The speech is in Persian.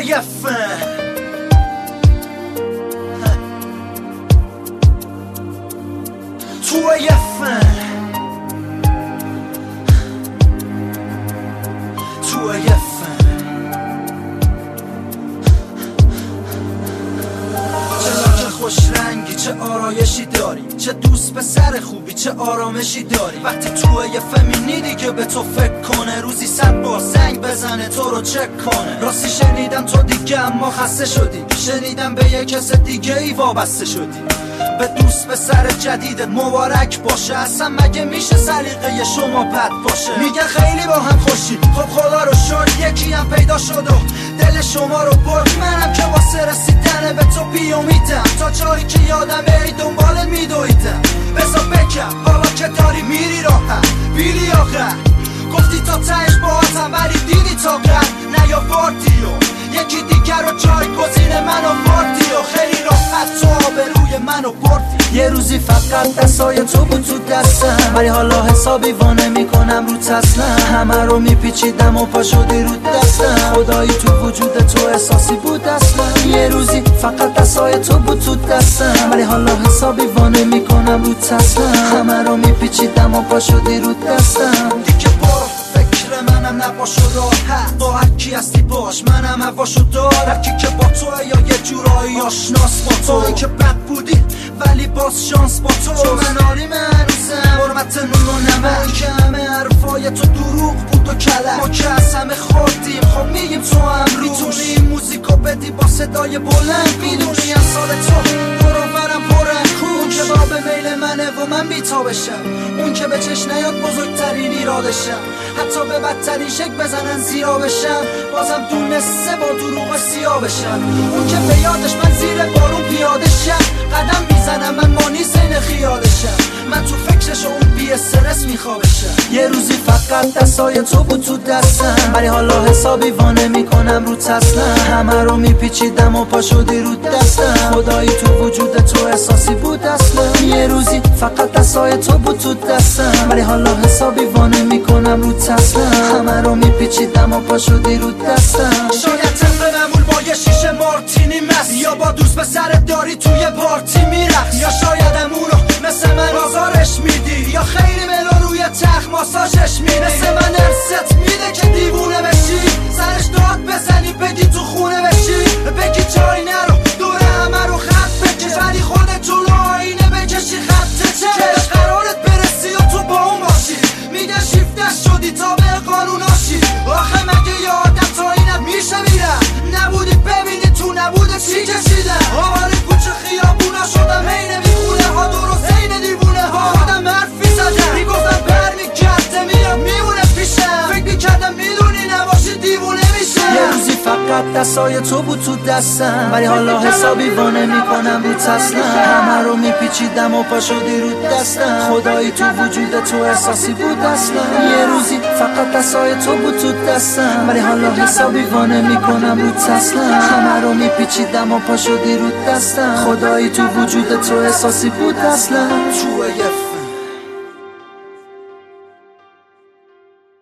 خوش رنگی، چه آرایشی داری، چه دوست به سر خوبی، چه آرامشی داری. وقتی تو یه فمینیدی که به تو فکر کنه، روزی 100 بار زنگ بزنه تو رو چک کنه. راستی شنیدم تو دیگه اما خسته شدی، شنیدم به یه کس دیگه ای وابسته شدی. به دوست به سر جدیدت مبارک باشه، اصلا مگه میشه سلیقه شما بد باشه؟ میگن خیلی با هم خوشی، خب خدا رو شکر یکی هم پیدا شد و دل شما رو برد. منم که واسه رسیدن به تو بیامیدم، تا جایی که یادم ای دنبالت میدویدم. بذار بکم حالا که داری میری راحت، بیری آخر گفتی تا تهش باهاتم ولی دیدی تا قد نیاوردی و یکی دیگر رو جایگزین من آوردی و خیلی راحت تو آبروی منو بردی. یه روزی فقط دستای تو بود تو دستم، ولی حالا حسابی وانه میکنم رو تسلم. همه رو میپیچیدم و پا شدی رو دستم، خدایی تو وجود تو احساسی بود اصلا. یه روزی فقط دستای تو بود تو دستم، ولی حالا حسابی وانه میکنم رو تسلم. همه رو میپیچیدم و پا شدی رو دستم. دیگه برو منم نباش و راحت، با هر کی هستی باش، منم هواشو دارم. کی که با توه یا یه جورایی آشناس با تو، این که بد بودی ولی باز شانس با تو. چون من آریم هنوزم حرمت نون و نمک، که همه حرفای تو دروغ بود و کلک. ما که از همه خوردیم خب میگیم تو هم روش، میتونی این موزیکو بدی با صدای بلند. میدونی از سال تو دورورم پرن اون که با به میل منه و من بیتا بشم، اون که به چشم نیاد بزرگترین ایرادشم. حتی به بدترین شک بزنن زیرا بشم، بازم دونسته با دروغ سیاه بشم. اون که به یادش من زیر بارون پیاده شم، قدم میزنم من مانی سین خیالشم. من تو فکرش اون بی استرس میخوابشم. یه روزی فقط دستای تو بود تو دستم، ولی حالا حسابی وانه میکنم رو تسلم. همه رو میپیچیدم و پا شدی رو دستم، خدایی تو وجود تو احساسی بود اصلا. یه روزی فقط دستای تو بود تو دستم، ولی حالا حسابی وانه میکنم رو تسلم. همه رو میپیچیدم و پا شدی رو دستم. شاید طبق معمول با یه شیشه مارتینی مست، یا با دوست به سرت داری توی پارتی میرقص، یا شاید امونو مثل من آزارش میدی، یا خیلی ملو روی تخت ماساژش میدی. مثل من ارست میده که دیوونه بشی، سرش داد بزنی بگی تو خونه بشی، بگی جایی نرو دوره همه رو خط بکش، ولی خودت جلو آینه بکشی خط چش. قرارت برسی و تو با اون باشی، میگه شیفتش شدی تا به قانون آشی. آخه مگه یه آدم تا اینت میشه میرم؟ نبودی ببینی تو نبوده چی کشیدم. آواره کوچه خیابونا شدم عین میخونه ها، درست عین دیوونه ها. خودم حرفی زدم میگفتم برمیگرده میام میمونه پیشم، فکر میکردم میدونی نباشی دیوونه میشه. یه روزی فقط دستای تو بود تو دستم، ولی حالا حسابی وانه میکنم رو تسلم. همه رو میپیچیدم و پا شدی رو دستم، خدایی تو وجود تو احساسی بود اصلا. یه روزی فقط دستای تو بود تو دستم، ولی حالا حسابی وانه میکنم رو تسلم. همه رو میپیچیدم و پا شدی رو دستم، خدایی تو وجود تو احساسی بود اصلا. تو